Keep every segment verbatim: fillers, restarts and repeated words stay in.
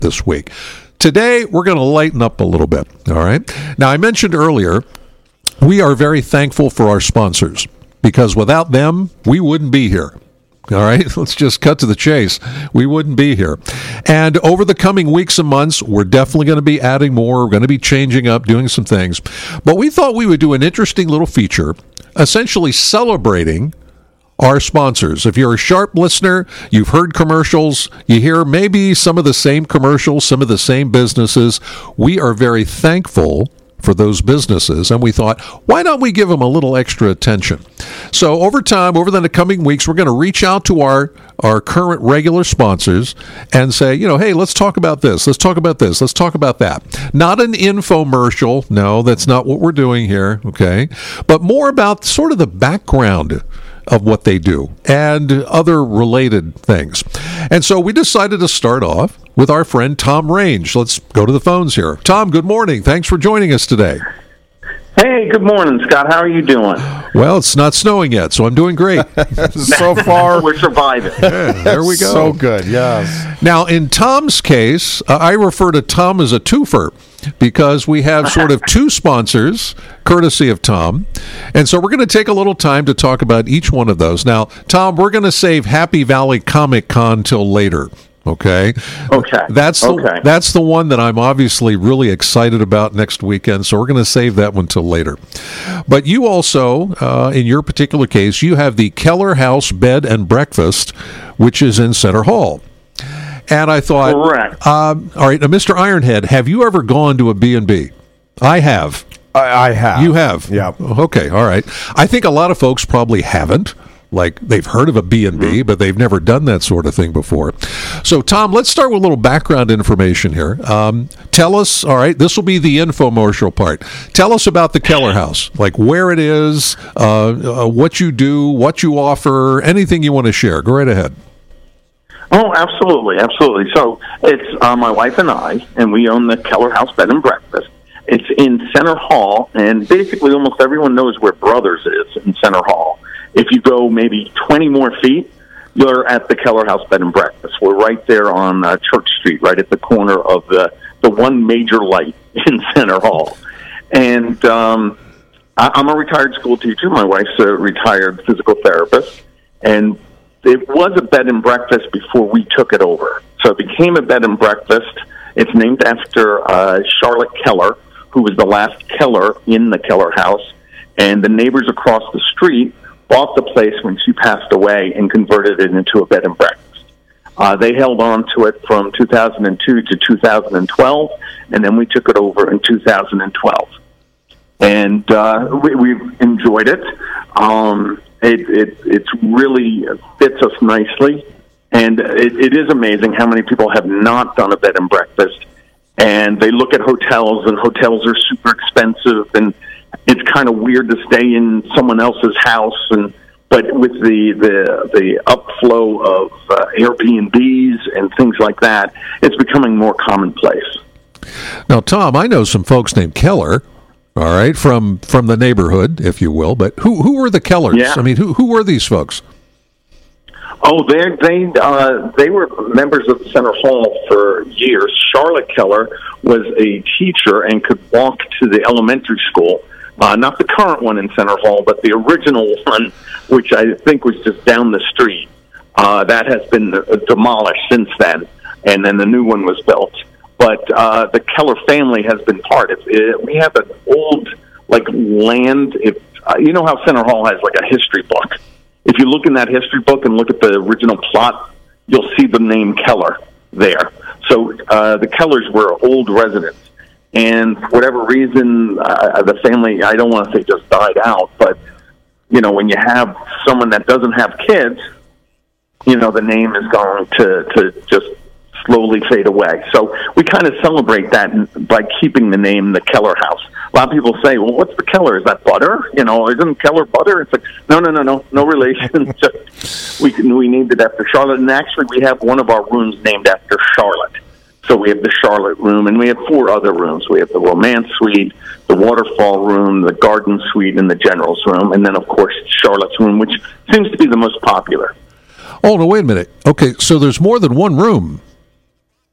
this week. Today, we're going to lighten up a little bit, all right? Now, I mentioned earlier, we are very thankful for our sponsors, because without them, we wouldn't be here. All right, let's just cut to the chase. We wouldn't be here. And over the coming weeks and months, we're definitely going to be adding more. We're going to be changing up, doing some things. But we thought we would do an interesting little feature, essentially celebrating our sponsors. If you're a sharp listener, you've heard commercials, you hear maybe some of the same commercials, some of the same businesses. We are very thankful for those businesses, and we thought, why don't we give them a little extra attention? So over time, over the coming weeks, we're going to reach out to our, our current regular sponsors and say, you know, hey, let's talk about this, let's talk about this, let's talk about that. Not an infomercial, no, that's not what we're doing here, okay? But more about sort of the background of what they do and other related things. And so we decided to start off with our friend Tom Range. Let's go to the phones here. Tom, good morning. Thanks for joining us today. Hey, good morning, Scott. How are you doing? Well, it's not snowing yet, so I'm doing great. So far, we're surviving. Yeah, there we go. So good, yes. Now, in Tom's case, uh, I refer to Tom as a twofer because we have sort of two sponsors, courtesy of Tom. And so we're going to take a little time to talk about each one of those. Now, Tom, we're going to save Happy Valley Comic Con till later. Okay. Okay. That's the, okay. that's the one that I'm obviously really excited about next weekend, so we're going to save that one till later. But you also, uh, in your particular case, you have the Keller House Bed and Breakfast, which is in Center Hall. And I thought, correct. Um, all right, now, Mister Ironhead, have you ever gone to a B and B? I have. I, I have. You have? Yeah. Okay, all right. I think a lot of folks probably haven't. Like, they've heard of a B and B, mm-hmm. but they've never done that sort of thing before. So, Tom, let's start with a little background information here. Um, tell us, all right, this will be the infomercial part. Tell us about the Keller House, like where it is, uh, uh, what you do, what you offer, anything you want to share. Go right ahead. Oh, absolutely, absolutely. So, it's uh, my wife and I, and we own the Keller House Bed and Breakfast. It's in Center Hall, and basically almost everyone knows where Brothers is in Center Hall. If you go maybe twenty more feet, you're at the Keller House Bed and Breakfast. We're right there on uh, Church Street, right at the corner of the, the one major light in Center Hall. And um, I, I'm a retired school teacher. My wife's a retired physical therapist. And it was a bed and breakfast before we took it over. So it became a bed and breakfast. It's named after uh, Charlotte Keller, who was the last Keller in the Keller House. And the neighbors across the street bought the place when she passed away and converted it into a bed and breakfast. Uh, they held on to it from two thousand two to two thousand twelve, and then we took it over in two thousand twelve. And uh, we, we've enjoyed it. Um, it, it it's really fits us nicely, and it, it is amazing how many people have not done a bed and breakfast, and they look at hotels, and hotels are super expensive, and it's kind of weird to stay in someone else's house, and but with the the, the upflow of uh, Airbnbs and things like that, it's becoming more commonplace. Now, Tom, I know some folks named Keller, all right, from from the neighborhood, if you will. But who who were the Kellers? Yeah. I mean, who who were these folks? Oh, they they uh, they were members of Center Hall for years. Charlotte Keller was a teacher and could walk to the elementary school. Uh, not the current one in Center Hall, but the original one, which I think was just down the street. Uh, that has been uh, demolished since then, and then the new one was built. But uh, the Keller family has been part. If it, we have an old like land. If uh, you know how Center Hall has like a history book. If you look in that history book and look at the original plot, you'll see the name Keller there. So uh, the Kellers were old residents. And for whatever reason, uh, the family, I don't want to say just died out, but, you know, when you have someone that doesn't have kids, you know, the name is going to, to just slowly fade away. So we kind of celebrate that by keeping the name the Keller House. A lot of people say, well, what's the Keller? Is that butter? You know, isn't Keller butter? It's like, no, no, no, no, no relation. Just, we, we named it after Charlotte. And actually, we have one of our rooms named after Charlotte. So we have the Charlotte room, and we have four other rooms. We have the Romance Suite, the Waterfall room, the Garden Suite, and the General's room, and then, of course, Charlotte's room, which seems to be the most popular. Oh, no, wait a minute. Okay, so there's more than one room.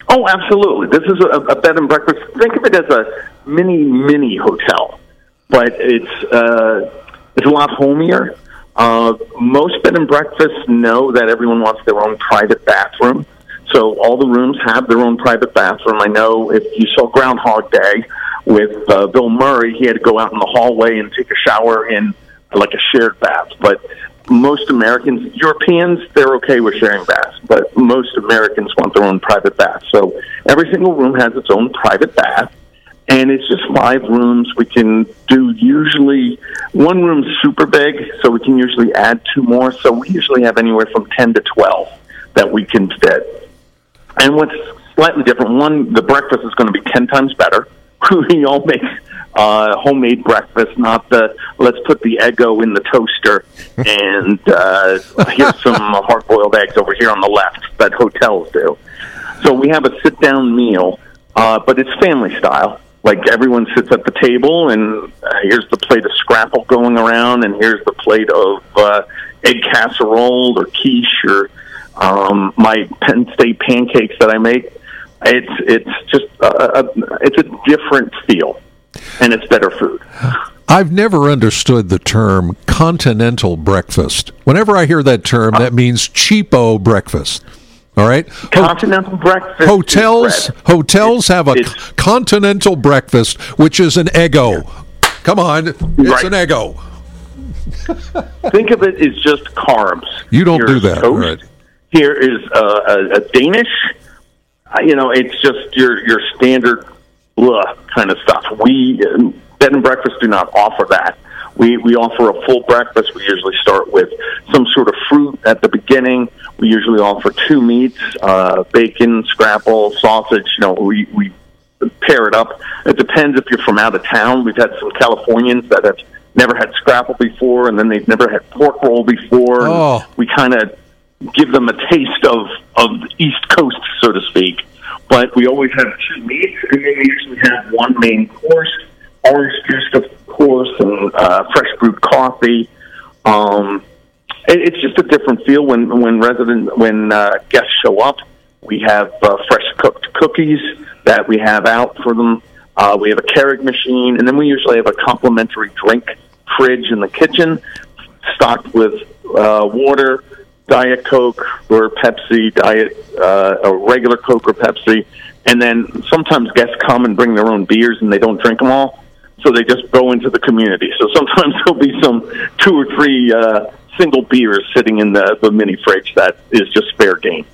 Oh, absolutely. This is a, a bed and breakfast. Think of it as a mini, mini hotel, but it's uh, it's a lot homier. Uh, most bed and breakfasts know that everyone wants their own private bathroom, so all the rooms have their own private bathroom. I know if you saw Groundhog Day with uh, Bill Murray, he had to go out in the hallway and take a shower in like a shared bath, but most Americans, Europeans, they're okay with sharing baths, but most Americans want their own private bath. So every single room has its own private bath, and it's just five rooms. We can do usually, one room's super big, so we can usually add two more. So we usually have anywhere from ten to twelve that we can fit. And what's slightly different, one, the breakfast is going to be ten times better. We all make uh, homemade breakfast, not the let's put the Eggo in the toaster and uh, here's some hard-boiled eggs over here on the left that hotels do. So we have a sit-down meal, uh, but it's family style. Like everyone sits at the table, and uh, here's the plate of scrapple going around, and here's the plate of uh, egg casserole or quiche or um, my Penn State pancakes that I make. It's it's just a, a, it's a different feel, and it's better food. I've never understood the term continental breakfast. Whenever I hear that term, that means cheapo breakfast. All right, continental Ho- breakfast. Hotels hotels have a it's, continental breakfast, which is an Eggo. Come on, it's right. an Eggo. Think of it as just carbs. You don't Here's do that, toast. right? Here is a, a, a Danish. Uh, you know, it's just your your standard blah kind of stuff. We uh, bed and breakfast do not offer that. We we offer a full breakfast. We usually start with some sort of fruit at the beginning. We usually offer two meats, uh, bacon, scrapple, sausage. You know, we we pair it up. It depends if you're from out of town. We've had some Californians that have never had scrapple before, and then they've never had pork roll before. Oh. We kind of give them a taste of, of the East Coast, so to speak. But we always have two meats, and then we usually have one main course, orange juice, of course, and uh, fresh brewed coffee. Um, it, it's just a different feel when when resident when uh, guests show up. We have uh, fresh cooked cookies that we have out for them. Uh, we have a Keurig machine, and then we usually have a complimentary drink fridge in the kitchen, stocked with uh, water, Diet Coke or Pepsi, Diet, uh, a regular Coke or Pepsi, and then sometimes guests come and bring their own beers and they don't drink them all, so they just go into the community. So sometimes there'll be some two or three uh, single beers sitting in the, the mini fridge that is just fair game.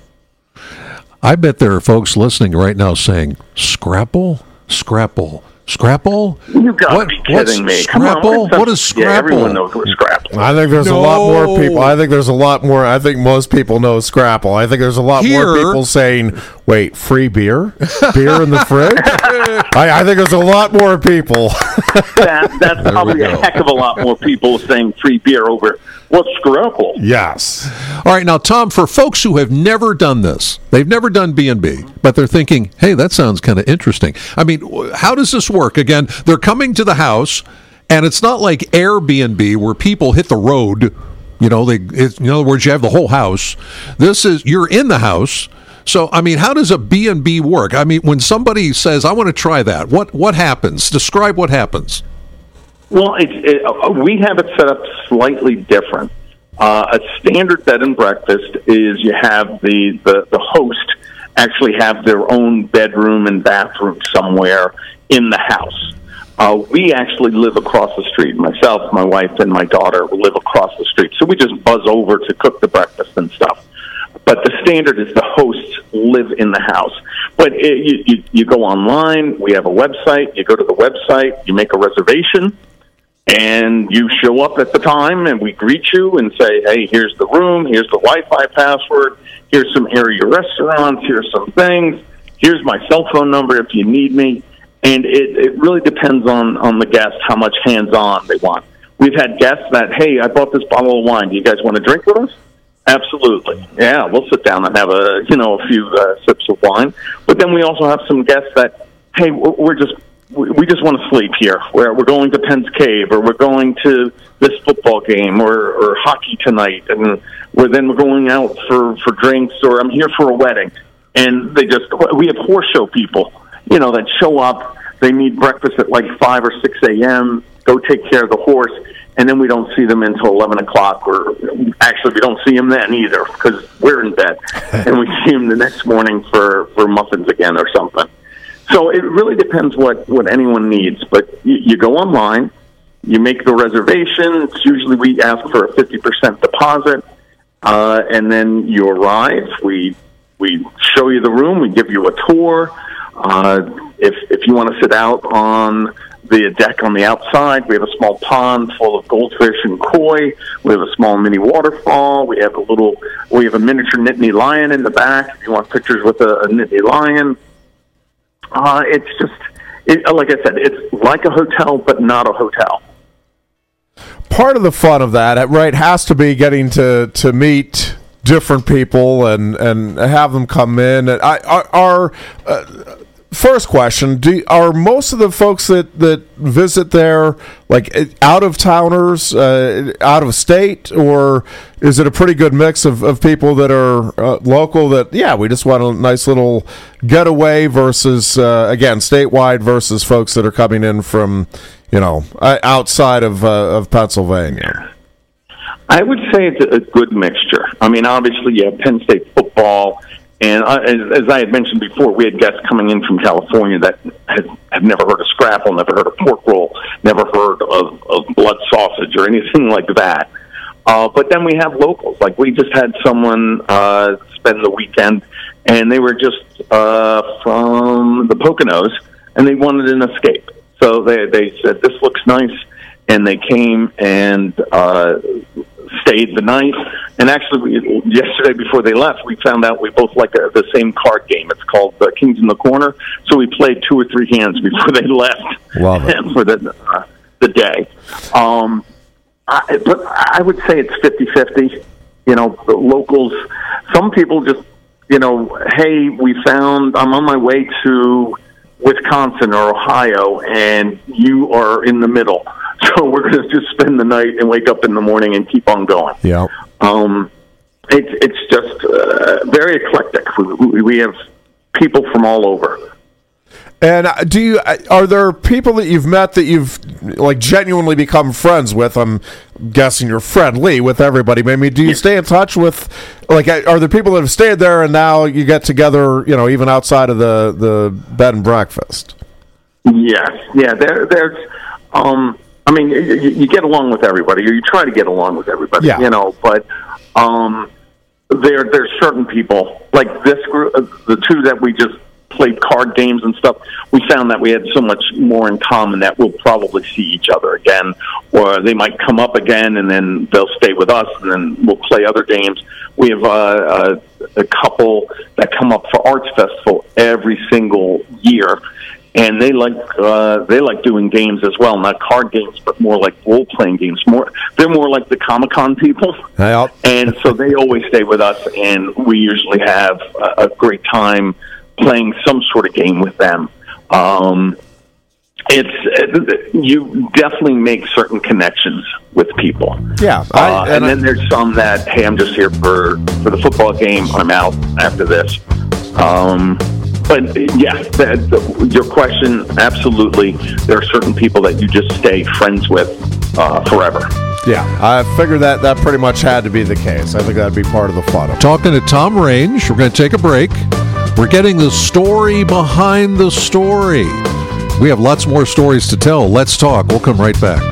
I bet there are folks listening right now saying, Scrapple? Scrapple? Scrapple? You got what, to be kidding me. Scrapple? Come on, what is Scrapple? Yeah, everyone knows what Scrapple is. I think there's no. a lot more people. I think there's a lot more. I think most people know Scrapple. I think there's a lot Here, more people saying, wait, free beer? Beer in the fridge? I, I think there's a lot more people. that, that's probably a heck of a lot more people saying free beer over what's Scrapple. Yes. All right, now, Tom, for folks who have never done this, they've never done B and B, but they're thinking, hey, that sounds kind of interesting. I mean, how does this work? Again, they're coming to the house, and it's not like Airbnb where people hit the road. You know, they. It's, in other words, you have the whole house. This is, you're in the house. So, I mean, how does a B and B work? I mean, when somebody says, I want to try that, what, what happens? Describe what happens. Well, it, it, we have it set up slightly different. Uh, a standard bed and breakfast is you have the, the, the host actually have their own bedroom and bathroom somewhere in the house. Uh, we actually live across the street. Myself, my wife, and my daughter live across the street. So we just buzz over to cook the breakfast and stuff. But the standard is the hosts live in the house. But it, you, you, you go online. We have a website. You go to the website. You make a reservation. And you show up at the time, and we greet you and say, hey, here's the room, here's the Wi-Fi password, here's some area restaurants, here's some things, here's my cell phone number if you need me. And it, it really depends on, on the guest how much hands-on they want. We've had guests that, hey, I bought this bottle of wine. Do you guys want to drink with us? Absolutely. Yeah, we'll sit down and have a, you know, a few uh, sips of wine. But then we also have some guests that, hey, we're just... we just want to sleep here. We're, we're going to Penn's Cave, or we're going to this football game, or, or hockey tonight, and we're then we're going out for, for drinks, or I'm here for a wedding. and they just we have horse show people, you know, that show up. They need breakfast at like five or six a.m. Go take care of the horse, and then we don't see them until eleven o'clock. Or actually, we don't see them then either because we're in bed, and we see them the next morning for, for muffins again or something. So it really depends what, what anyone needs. But you, you go online, you make the reservation. It's usually we ask for a fifty percent deposit, uh, and then you arrive. We we show you the room. We give you a tour. Uh, if if you want to sit out on the deck on the outside, we have a small pond full of goldfish and koi. We have a small mini waterfall. We have a little. We have a miniature Nittany lion in the back. If you want pictures with a, a Nittany lion, uh, it's just it, like I said. It's like a hotel, but not a hotel. Part of the fun of that, right, has to be getting to to meet different people and and have them come in. And I are. are uh, First question, do, are most of the folks that, that visit there like out-of-towners, uh, out-of-state, or is it a pretty good mix of, of people that are uh, local that, yeah, we just want a nice little getaway versus, uh, again, statewide versus folks that are coming in from, you know, outside of, uh, of Pennsylvania? I would say it's a good mixture. I mean, obviously you have Penn State football. And uh, as, as I had mentioned before, we had guests coming in from California that had, had never heard of scrapple, never heard of pork roll, never heard of, of blood sausage or anything like that. Uh, but then we have locals. Like we just had someone uh, spend the weekend, and they were just uh, from the Poconos, and they wanted an escape. So they, they said, this looks nice, and they came and uh, stayed the night. And actually, we, yesterday before they left, we found out we both like a, the same card game. It's called uh, Kings in the Corner. So we played two or three hands before they left Love it. for the uh, the day. Um, I, but I would say it's fifty-fifty. You know, the locals, some people just, you know, hey, we found, I'm on my way to Wisconsin or Ohio, and you are in the middle. So we're going to just spend the night and wake up in the morning and keep on going. Yeah. Um, it's it's just uh, very eclectic. We, we have people from all over. And do you are there people that you've met that you've like genuinely become friends with? I'm guessing you're friendly with everybody. Maybe do you yeah. stay in touch with like are there people that have stayed there and now you get together? You know, even outside of the, the bed and breakfast. Yes, yeah. There, there's. Um, I mean, you, you get along with everybody, or you try to get along with everybody, yeah. you know, but um, there there's certain people, like this group, uh, the two that we just played card games and stuff, we found that we had so much more in common that we'll probably see each other again, or they might come up again, and then they'll stay with us, and then we'll play other games. We have uh, a, a couple that come up for Arts Festival every single year, and they like uh, they like doing games as well, not card games, but more like role playing games. More, they're more like the Comic-Con people, yep. and so they always stay with us, and we usually have a, a great time playing some sort of game with them. Um, it's it, you definitely make certain connections with people. Yeah, I, uh, and, and then I, there's some that hey, I'm just here for for the football game. I'm out after this. Um, But, yeah, the, the, your question, absolutely. There are certain people that you just stay friends with uh, forever. Yeah, I figured that that pretty much had to be the case. I think that would be part of the fun. Talking to Tom Range. We're going to take a break. We're getting the story behind the story. We have lots more stories to tell. Let's talk. We'll come right back.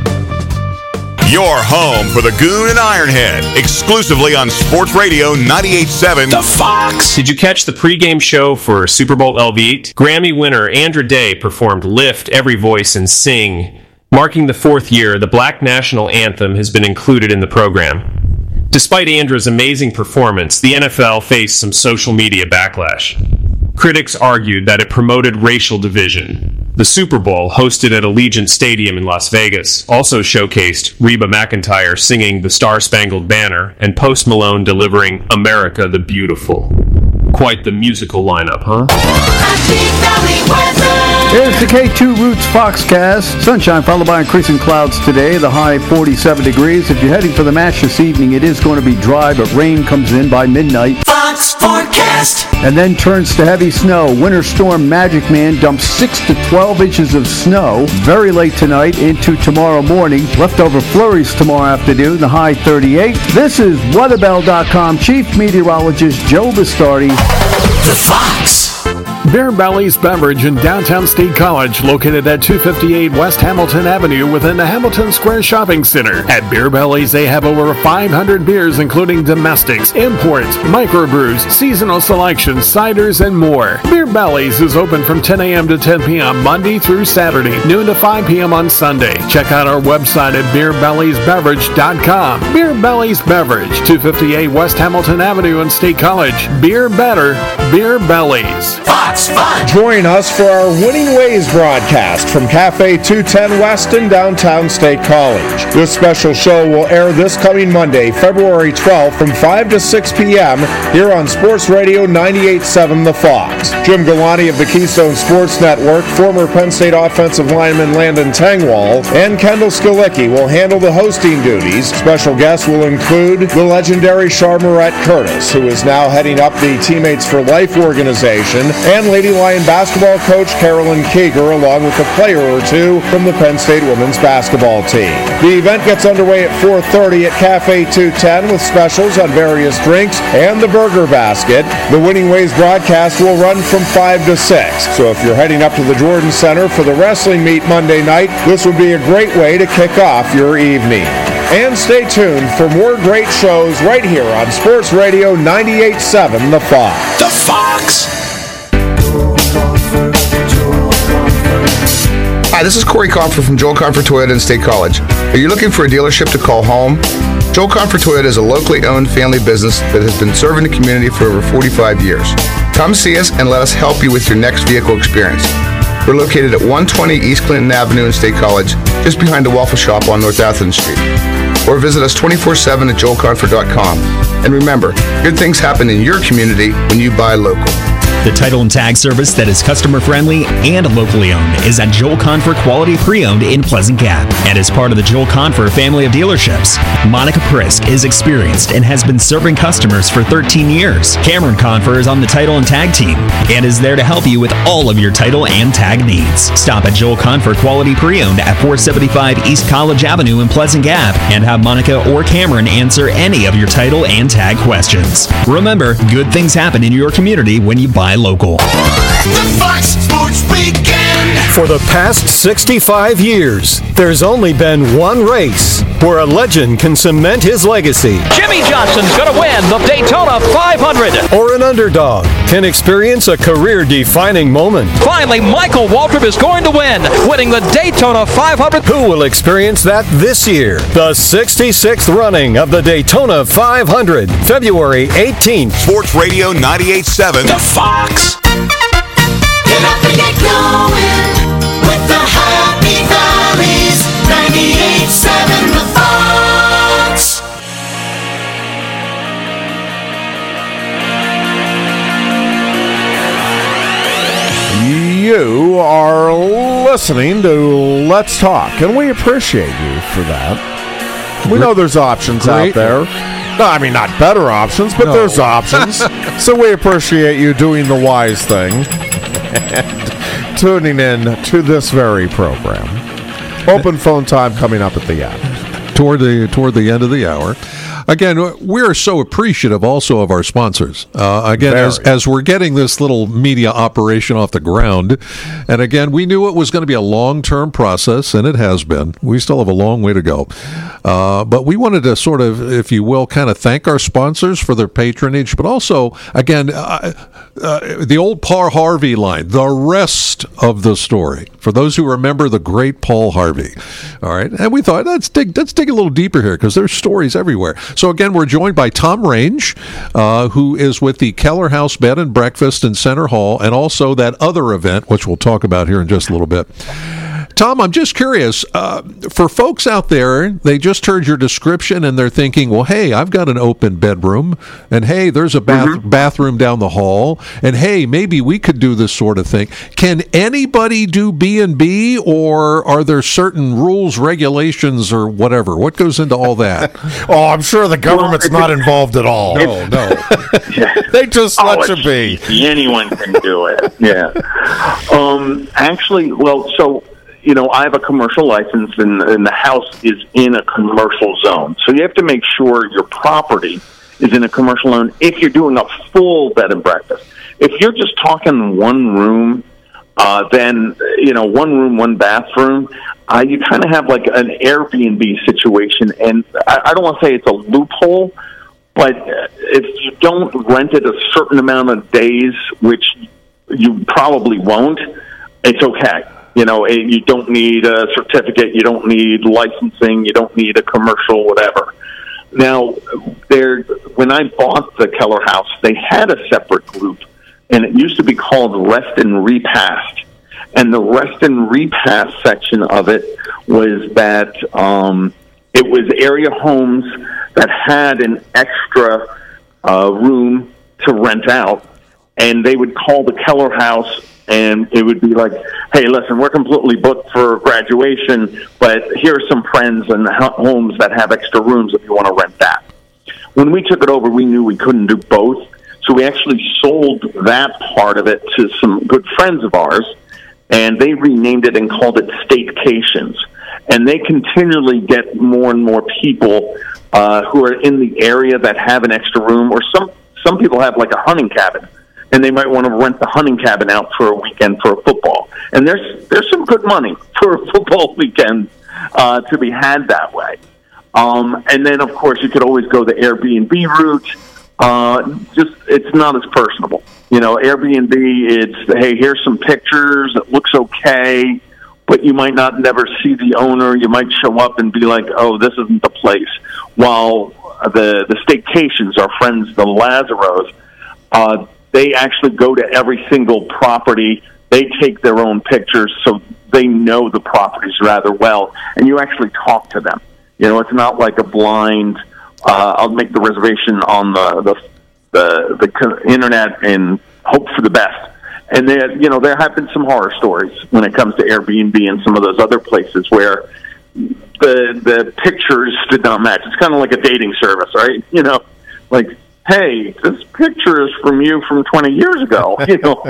Your home for the Goon and Ironhead, exclusively on Sports Radio ninety-eight point seven. The Fox! Did you catch the pregame show for Super Bowl L V eight? Grammy winner Andra Day performed Lift Every Voice and Sing. Marking the fourth year, the Black National Anthem has been included in the program. Despite Andra's amazing performance, the N F L faced some social media backlash. Critics argued that it promoted racial division. The Super Bowl, hosted at Allegiant Stadium in Las Vegas, also showcased Reba McEntire singing The Star-Spangled Banner and Post Malone delivering America the Beautiful. Quite the musical lineup, huh? Here's the K two Roots Foxcast. Sunshine followed by increasing clouds today. The high forty-seven degrees. If you're heading for the match this evening, it is going to be dry, but rain comes in by midnight. Fox Fox forecast. And then turns to heavy snow. Winter storm Magic Man dumps six to twelve inches of snow very late tonight into tomorrow morning. Leftover flurries tomorrow afternoon, the high thirty-eight. This is weatherbell dot com Chief Meteorologist Joe Bastardi. The Fox. Beer Belly's Beverage in downtown State College, located at two fifty-eight West Hamilton Avenue within the Hamilton Square Shopping Center. At Beer Belly's, they have over five hundred beers, including domestics, imports, microbrews, seasonal selections, ciders, and more. Beer Belly's is open from ten a.m. to ten p.m. Monday through Saturday, noon to five p.m. on Sunday. Check out our website at beer bellies beverage dot com. Beer Belly's Beverage, two fifty-eight West Hamilton Avenue in State College. Beer better, Beer Belly's. Fox Fun. Join us for our Winning Ways broadcast from Cafe two ten West in downtown State College. This special show will air this coming Monday, February twelfth from five to six p.m. here on Sports Radio ninety-eight point seven The Fox. Jim Galani of the Keystone Sports Network, former Penn State offensive lineman Landon Tangwall, and Kendall Skalicki will handle the hosting duties. Special guests will include the legendary Charmarette Curtis, who is now heading up the Teammates for Life organization, and Lady Lion basketball coach Carolyn Keeger, along with a player or two from the Penn State women's basketball team. The event gets underway at four thirty at Cafe two ten with specials on various drinks and the burger basket. The Winning Ways broadcast will run from five to six. So if you're heading up to the Jordan Center for the wrestling meet Monday night, this would be a great way to kick off your evening. And stay tuned for more great shows right here on Sports Radio ninety-eight point seven The Fox. The Fox. Hi, this is Corey Comfort from Joel Comfort Toyota in State College. Are you looking for a dealership to call home? Joel Comfort Toyota is a locally owned family business that has been serving the community for over forty-five years. Come see us and let us help you with your next vehicle experience. We're located at one twenty East Clinton Avenue in State College, just behind the Waffle Shop on North Athens Street. Or visit us twenty-four seven at joel comfort dot com. And remember, good things happen in your community when you buy local. The title and tag service that is customer-friendly and locally owned is at Joel Confer Quality Pre-Owned in Pleasant Gap and is part of the Joel Confer family of dealerships. Monica Prisk is experienced and has been serving customers for thirteen years. Cameron Confer is on the title and tag team and is there to help you with all of your title and tag needs. Stop at Joel Confer Quality Pre-Owned at four seventy-five East College Avenue in Pleasant Gap and have Monica or Cameron answer any of your title and tag questions. Remember, good things happen in your community when you buy local. The Fox Sports Weekend. For the past sixty-five years, there's only been one race where a legend can cement his legacy. Jimmy Johnson's going to win the Daytona five hundred. Or an underdog can experience a career-defining moment. Finally, Michael Waltrip is going to win, winning the Daytona five hundred. Who will experience that this year? The sixty-sixth running of the Daytona five hundred, February eighteenth. Sports Radio ninety-eight point seven. The Fox. Get up and get going with the Happy Valleys. ninety-eight point seven The Fox. You are listening to Let's Talk, and we appreciate you for that. We know there's options Great. out there. No, I mean, not better options, but No. there's options. So we appreciate you doing the wise thing and tuning in to this very program. Open phone time coming up at the end. Toward the toward the end of the hour. Again, we're so appreciative also of our sponsors. Uh, again, as, Very. as we're getting this little media operation off the ground, and again, we knew it was going to be a long-term process, and it has been. We still have a long way to go. Uh, but we wanted to sort of, if you will, kind of thank our sponsors for their patronage, but also, again, uh, uh, the old Paul Harvey line, the rest of the story. For those who remember the great Paul Harvey. All right. And we thought, let's dig, let's dig a little deeper here because there's stories everywhere. So, again, we're joined by Tom Range, uh, who is with the Keller House Bed and Breakfast in Center Hall, and also that other event, which we'll talk about here in just a little bit. Tom, I'm just curious. Uh, for folks out there, they just heard your description and they're thinking, well, hey, I've got an open bedroom, and hey, there's a bath- mm-hmm. bathroom down the hall, and hey, maybe we could do this sort of thing. Can anybody do B and B, or are there certain rules, regulations, or whatever? What goes into all that? Oh, I'm sure the government's well, not involved at all. No, no. They just oh, let you be. Anyone can do it. Yeah. Um, actually, well, so, you know, I have a commercial license, and, and the house is in a commercial zone. So you have to make sure your property is in a commercial zone if you're doing a full bed and breakfast. If you're just talking one room, uh, then, you know, one room, one bathroom, uh, you kind of have like an Airbnb situation. And I, I don't want to say it's a loophole, but if you don't rent it a certain amount of days, which you probably won't, it's okay. You know, you don't need a certificate, you don't need licensing, you don't need a commercial, whatever. Now, there, when I bought the Keller House, they had a separate group, and it used to be called Rest and Repast. And the Rest and Repast section of it was that um, it was area homes that had an extra uh, room to rent out, and they would call the Keller House, and it would be like, hey, listen, we're completely booked for graduation, but here are some friends and homes that have extra rooms if you want to rent that. When we took it over, we knew we couldn't do both, so we actually sold that part of it to some good friends of ours, and they renamed it and called it Statecations. And they continually get more and more people uh, who are in the area that have an extra room, or some, some people have like a hunting cabin, and they might want to rent the hunting cabin out for a weekend for a football. And there's there's some good money for a football weekend uh, to be had that way. Um, and then, of course, you could always go the Airbnb route. Uh, just it's not as personable. You know, Airbnb, it's, hey, here's some pictures. It looks okay, but you might not never see the owner. You might show up and be like, oh, this isn't the place. While the, the Staycations, our friends, the Lazaros, uh, they actually go to every single property. They take their own pictures, so they know the properties rather well, and you actually talk to them. You know, it's not like a blind, uh, I'll make the reservation on the, the, the, the internet and hope for the best. And there, you know, there have been some horror stories when it comes to Airbnb and some of those other places where the the pictures did not match. It's kind of like a dating service, right? You know, like, hey, this picture is from you from twenty years ago, you know.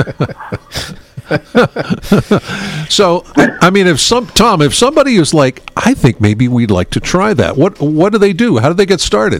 So, I mean, if some Tom, if somebody is like, I think maybe we'd like to try that, what what do they do? How do they get started?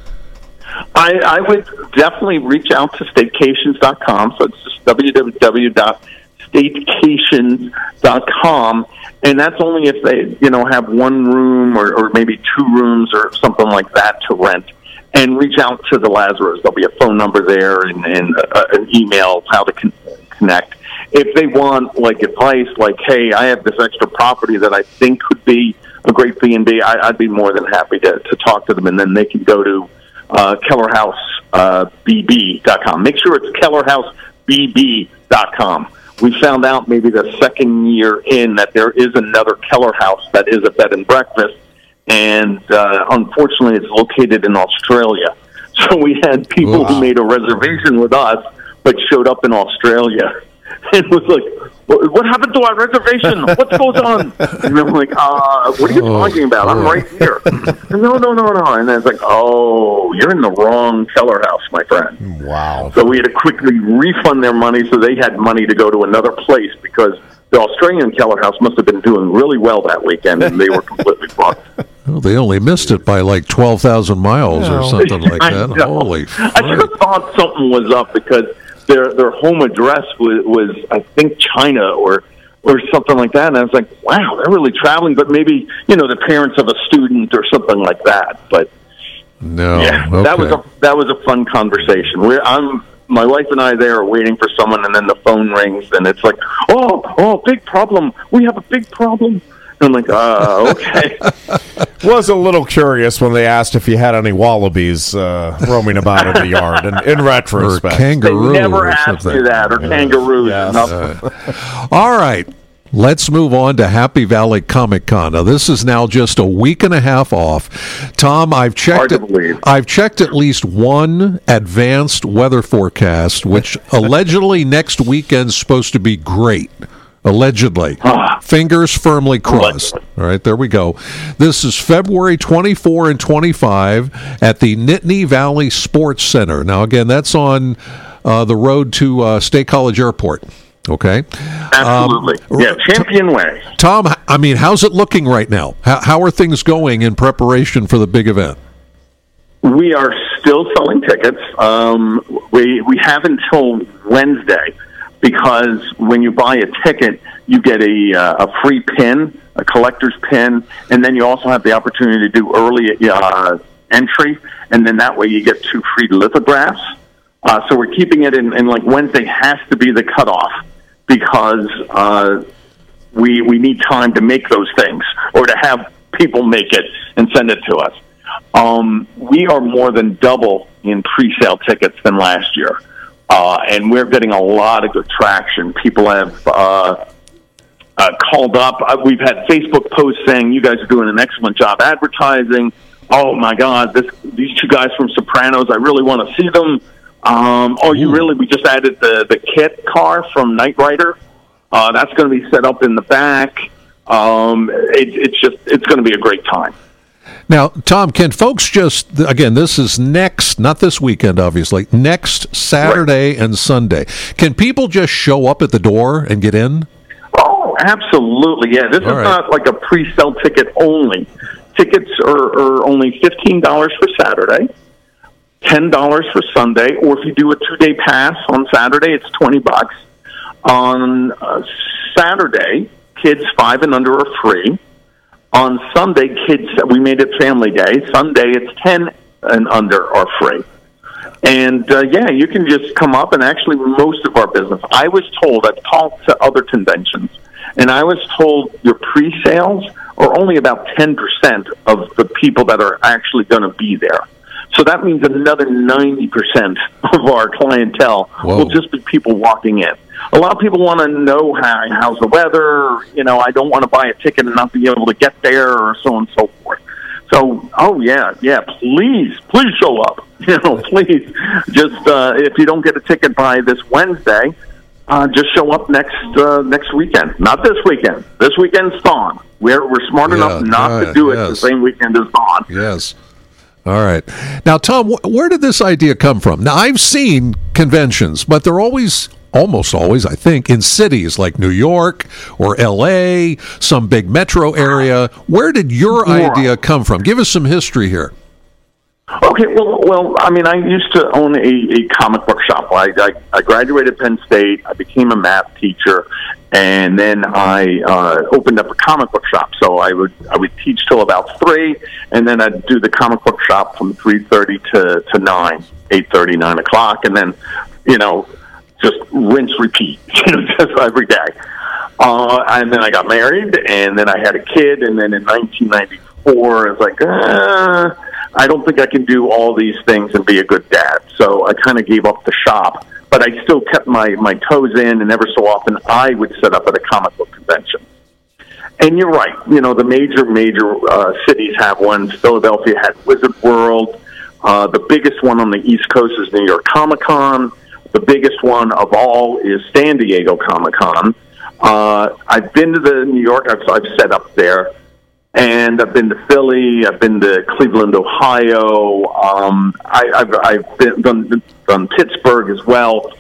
I, I would definitely reach out to Statecations dot com. So it's just w w w dot statecations dot com, and that's only if they, you know, have one room or, or maybe two rooms or something like that to rent. And reach out to the Lazaros. There'll be a phone number there and, and uh, an email how to con- connect. If they want like advice, like, hey, I have this extra property that I think could be a great B and B, I, I'd be more than happy to, to talk to them, and then they can go to uh, Keller House B B dot com. Make sure it's Keller House B B dot com. We found out maybe the second year in that there is another Keller House that is a bed and breakfast, and uh, unfortunately it's located in Australia. So we had people wow. who made a reservation with us but showed up in Australia. It was like, what happened to our reservation? What goes on? And I'm like, uh, what are you oh, talking about? I'm right here. And no, no, no, no. And then it's like, oh, you're in the wrong Keller House, my friend. Wow. So we had to quickly refund their money so they had money to go to another place, because the Australian Keller House must have been doing really well that weekend, and they were completely fucked. Well, they only missed it by like twelve thousand miles or something like that. Holy fuck. I should have thought something was up, because their their home address was, was I think, China or or something like that. And I was like, wow, they're really traveling. But maybe, you know, the parents of a student or something like that. But no, yeah, okay. that was a that was a fun conversation. We're I'm my wife and I there are waiting for someone, and then the phone rings, and it's like, oh, oh, big problem. We have a big problem. And I'm like, uh, okay. Was a little curious when they asked if you had any wallabies uh, roaming about in the yard, and in retrospect. Or kangaroo they never or asked something. you that, or yeah. kangaroos. Yes. Uh, All right. Let's move on to Happy Valley Comic Con. Now, this is now just a week and a half off. Tom, I've checked. It, I've checked at least one advanced weather forecast, which allegedly next weekend's supposed to be great. Allegedly. Fingers firmly crossed. All right, there we go. This is February twenty-fourth and twenty-fifth at the Nittany Valley Sports Center. Now, again, that's on uh, the road to uh, State College Airport. Okay. Absolutely. Um, yeah, Champion Way. Tom, I mean, how's it looking right now? How, how are things going in preparation for the big event? We are still selling tickets. Um, we we have until Wednesday, because when you buy a ticket, you get a uh, a free pin, a collector's pin, and then you also have the opportunity to do early uh, entry, and then that way you get two free lithographs. Uh, so we're keeping it in, and like Wednesday has to be the cutoff, because uh, we we need time to make those things, or to have people make it and send it to us. Um, we are more than double in pre-sale tickets than last year, uh, and we're getting a lot of good traction. People have uh, uh, called up. Uh, we've had Facebook posts saying, "You guys are doing an excellent job advertising. Oh my God, this these two guys from Sopranos, I really want to see them." Um, oh, you really? We just added the the Kit car from Knight Rider. Uh, that's going to be set up in the back. Um, it, it's just it's going to be a great time. Now, Tom, can folks just, again, this is next, not this weekend, obviously, next Saturday right. and Sunday. Can people just show up at the door and get in? Oh, absolutely. Yeah, this All is right. not like a pre-sale ticket only. Tickets are, are only fifteen dollars for Saturday, ten dollars for Sunday, or if you do a two-day pass on Saturday, it's twenty bucks. On uh, Saturday, kids five and under are free. On Sunday, kids, we made it Family Day. Sunday, it's ten and under are free. And, uh, yeah, you can just come up, and actually most of our business, I was told, I've talked to other conventions, and I was told your pre-sales are only about ten percent of the people that are actually going to be there. So that means another ninety percent of our clientele Whoa. will just be people walking in. A lot of people want to know how, how's the weather. You know, I don't want to buy a ticket and not be able to get there, or so on and so forth. So, oh, yeah, yeah, please, please show up. You know, please. Just, uh, if you don't get a ticket by this Wednesday, uh, just show up next uh, next weekend. Not this weekend. This weekend's gone. We're, we're smart yeah, enough not uh, to do it yes. the same weekend as gone. Yes. All right. Now, Tom, wh- where did this idea come from? Now, I've seen conventions, but they're always, almost always, I think, in cities like New York or L A, some big metro area. Where did your yeah. idea come from? Give us some history here. Okay, well, well, I mean, I used to own a, a comic book shop. I, I, I graduated Penn State. I became a math teacher, and then I uh, opened up a comic book shop. So I would I would teach till about three, and then I'd do the comic book shop from three thirty to to nine, eight thirty, nine o'clock, and then you know just rinse, repeat, you know, just every day. Uh, and then I got married, and then I had a kid, and then in nineteen ninety-four, I was like, uh, I don't think I can do all these things and be a good dad. So I kind of gave up the shop, but I still kept my, my toes in, and every so often I would set up at a comic book convention. And you're right, you know, the major, major uh, cities have ones. Philadelphia had Wizard World. Uh, the biggest one on the East Coast is New York Comic Con. The biggest one of all is San Diego Comic Con. Uh, I've been to the New York, I've, I've set up there. And I've been to Philly. I've been to Cleveland, Ohio. Um, I, I've, I've been done, done Pittsburgh as well.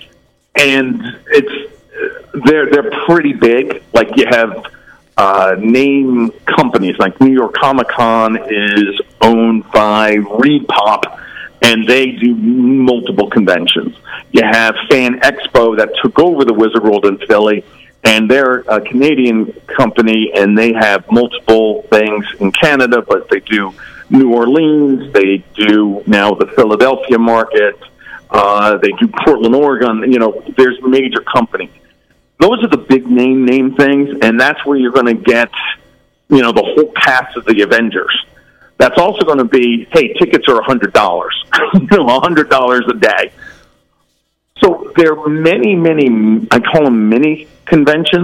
And it's they're they're pretty big. Like you have uh, name companies like New York Comic Con is owned by Reed Pop, and they do multiple conventions. You have Fan Expo that took over the Wizard World in Philly. And they're a Canadian company, and they have multiple things in Canada, but they do New Orleans, they do now the Philadelphia market, uh, they do Portland, Oregon. You know, there's major companies. Those are the big name name things, and that's where you're going to get, you know, the whole cast of the Avengers. That's also going to be, hey, tickets are one hundred dollars, you know, one hundred dollars a day. So there are many, many, I call them mini conventions,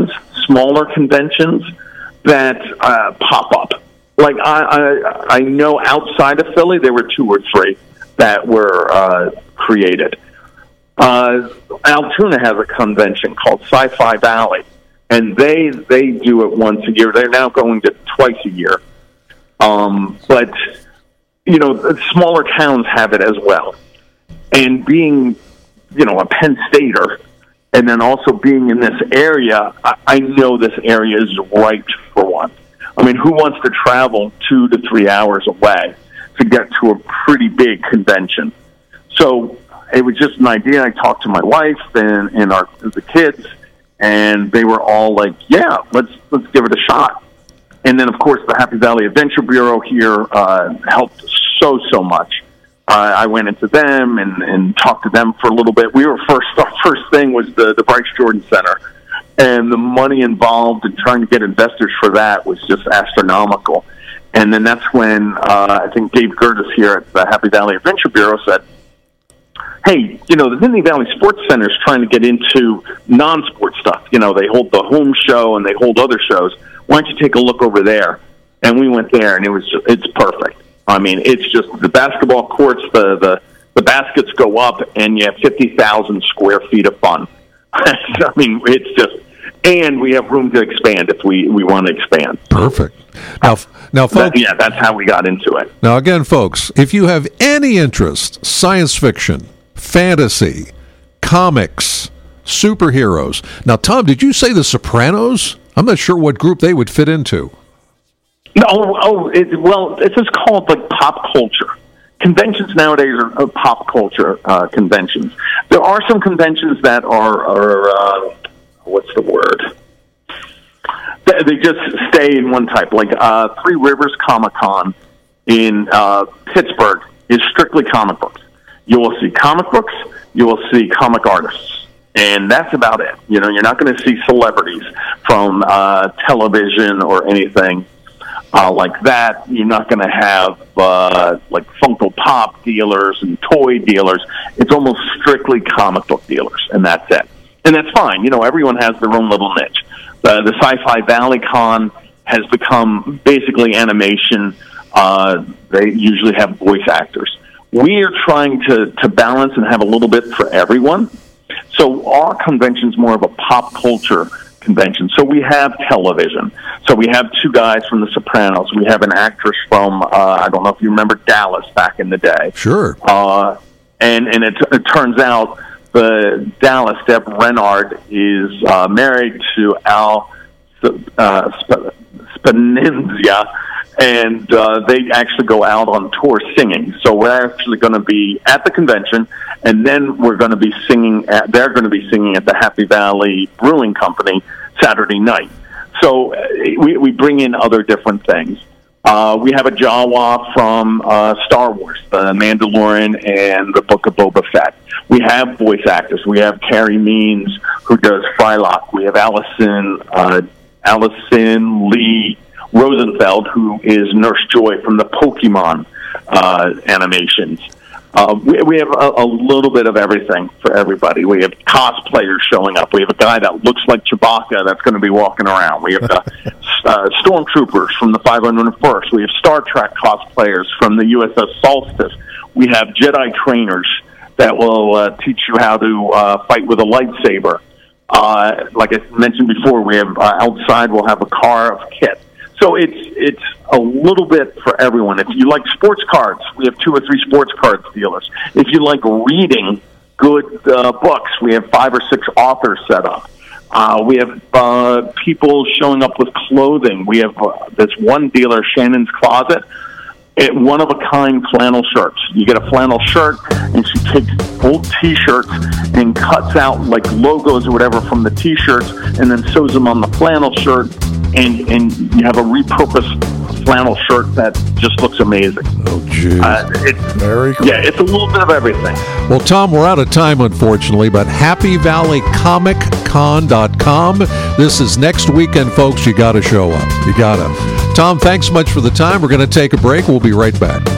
smaller conventions that uh, pop up. Like I, I, I know outside of Philly, there were two or three that were uh, created. Uh, Altoona has a convention called Sci-Fi Valley, and they they do it once a year. They're now going to twice a year. Um, but, you know, smaller towns have it as well. And being, you know, a Penn Stater, and then also being in this area, I, I know this area is right for one. I mean, who wants to travel two to three hours away to get to a pretty big convention? So it was just an idea. I talked to my wife and, and our the kids, and they were all like, "Yeah, let's let's give it a shot." And then, of course, the Happy Valley Adventure Bureau here uh, helped so so much. Uh, I went into them and, and talked to them for a little bit. We were first. Our first thing was the the Bryce Jordan Center. And the money involved in trying to get investors for that was just astronomical. And then that's when uh, I think Dave Gertis here at the Happy Valley Adventure Bureau said, hey, you know, the Nittany Valley Sports Center is trying to get into non-sport stuff. You know, they hold the home show and they hold other shows. Why don't you take a look over there? And we went there, and it was just, it's perfect. I mean, it's just the basketball courts, the, the, the baskets go up, and you have fifty thousand square feet of fun. I mean, it's just... And we have room to expand if we, we want to expand. Perfect. Now, now, folks. That, yeah, that's how we got into it. Now, again, folks, if you have any interest, science fiction, fantasy, comics, superheroes. Now, Tom, did you say The Sopranos? I'm not sure what group they would fit into. No, oh, it, well, this is called like pop culture. Conventions nowadays are, are pop culture uh, conventions. There are some conventions that are. are uh, what's the word? They, they just stay in one type. Like uh, Three Rivers Comic Con in uh, Pittsburgh is strictly comic books. You will see comic books. You will see comic artists. And that's about it. You know, you're not going to see celebrities from uh, television or anything uh, like that. You're not going to have uh, like Funko Pop dealers and toy dealers. It's almost strictly comic book dealers, and that's it. And that's fine. You know, everyone has their own little niche. Uh, the Sci-Fi Valley Con has become basically animation. Uh, they usually have voice actors. We are trying to, to balance and have a little bit for everyone. So our convention's more of a pop culture convention. So we have television. So we have two guys from The Sopranos. We have an actress from, uh, I don't know if you remember Dallas back in the day. Sure. Uh, and and it, it turns out the Dallas, Deb Renard, is uh, married to Al uh, Sp- Spinizia, and uh, they actually go out on tour singing. So we're actually going to be at the convention, and then we're going to be singing. At, they're going to be singing at the Happy Valley Brewing Company Saturday night. So uh, we, we bring in other different things. Uh, we have a Jawa from uh, Star Wars, The Mandalorian and the Book of Boba Fett. We have voice actors. We have Carrie Means, who does Frylock. We have Allison uh, Allison Lee Rosenfeld, who is Nurse Joy from the Pokemon uh, animations. Uh, we, we have a, a little bit of everything for everybody. We have cosplayers showing up. We have a guy that looks like Chewbacca that's going to be walking around. We have uh, uh, stormtroopers from the five hundred first. We have Star Trek cosplayers from the U S S Solstice. We have Jedi trainers that will uh, teach you how to uh, fight with a lightsaber. Uh, like I mentioned before, we have uh, outside we'll have a car of kit. So it's it's a little bit for everyone. If you like sports cards, we have two or three sports cards dealers. If you like reading good uh, books, we have five or six authors set up. Uh, we have uh, people showing up with clothing. We have uh, this one dealer, Shannon's Closet, it, one-of-a-kind flannel shirts. You get a flannel shirt, and she takes old T-shirts and cuts out like logos or whatever from the T-shirts and then sews them on the flannel shirt. And, and you have a repurposed flannel shirt that just looks amazing. Oh, geez. Uh, it's, Very cool. Yeah, it's a little bit of everything. Well, Tom, we're out of time, unfortunately, but happy valley comic con dot com. This is next weekend, folks. You got to show up. You got to. Tom, thanks so much for the time. We're going to take a break. We'll be right back.